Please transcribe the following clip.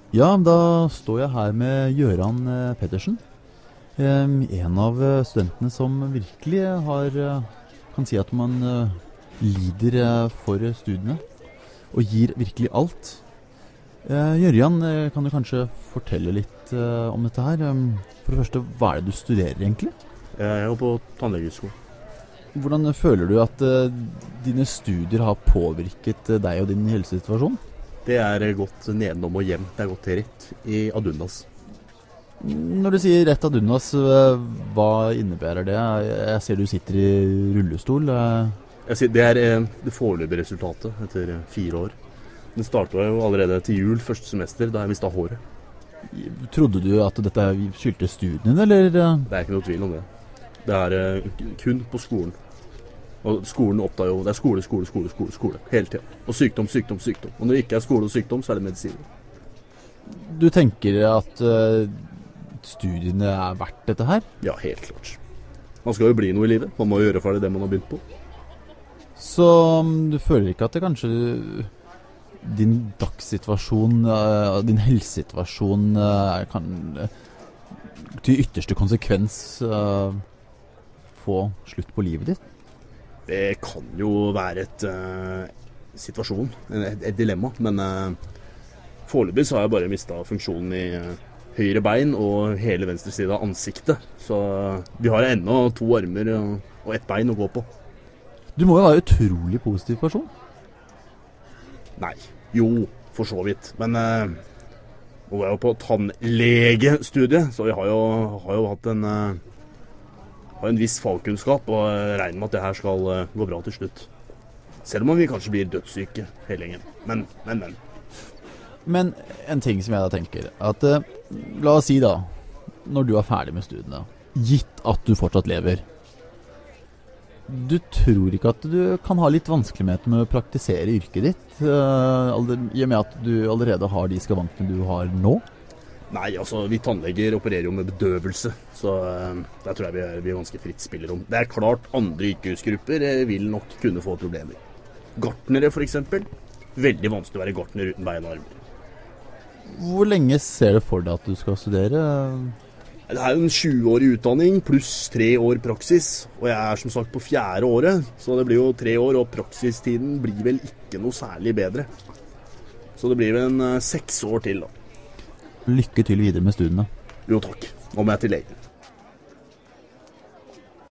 Ja, da står jeg her med Gøran Pettersen. En av studentene som virkelig kan si at man lider for studiene og gir virkelig alt. Jørgen, kan du kanskje fortelle litt om dette her? For det første, hva er det du studerer egentlig? Jeg går på tannlegehøgskolen. Hvordan føler du at dine studier har påvirket deg og din helsesituasjon? Det er gått nedenom og hjem. Det er gått rett i adundas. Når du sier rett ad undas, hva innebærer det? Jeg ser du sitter i rullestol. Det er det foreløpige resultatet etter 4 år. Det startet jo allerede til jul, første semester, da jeg mistet håret. Trodde du at dette skyldtes studiene, eller? Det er ikke noe tvil om det. Det er kun på skolen. Og skolen oppdager jo, det er skole, hele tiden. Og sykdom. Og når det ikke er skole og sykdom, så er det medisin. Du tenker at studiene er verdt dette her? Ja, helt klart. Man skal jo bli noe i livet. Man må gjøre ferdig det man har begynt på. Så du føler ikke at det kanskje din dagssituasjon, din helsesituasjon kan til ytterste konsekvens få slutt på livet ditt? Det kan jo være situasjon, et dilemma, men foreløpig så har jeg bare mistet funksjonen i høyre bein og hele venstre side av ansiktet. Så vi har ennå 2 armer og 1 bein å gå på. Du må jo være utrolig positiv person. Nei, jo, for så vidt. Men nå er jeg jo på tannlegestudiet, så vi har jo hatt har en viss fagkunnskap, og regner med at det her skal gå bra til slutt. Selv om vi kanskje blir dødssyke hele gjengen. Men en ting som jeg da tenker, at la oss si da, når du er ferdig med studiene, gitt at du fortsatt lever, du tror ikke at du kan ha litt vanskeligheter med å praktisere yrket ditt, i og med at du allerede har de skavankene du har nå? Nei, altså vi tannleger opererer jo med bedøvelse, så der tror jeg vi er ganske fritt spillerom. Det er klart andre yrkesgrupper vil nok kunne få problemer. Gartnere for eksempel, veldig vanskelig å være gartner uten bein og armer. Hvor lenge ser du for deg at du skal studere? Det er jo en 20-årig utdanning pluss 3 år praksis, og jeg er som sagt på 4. året, så det blir jo 3 år, og praksistiden blir vel ikke noe særlig bedre. Så det blir vel 6 år til da. Lykke til videre med studiene. Jo takk, nå må jeg til legen.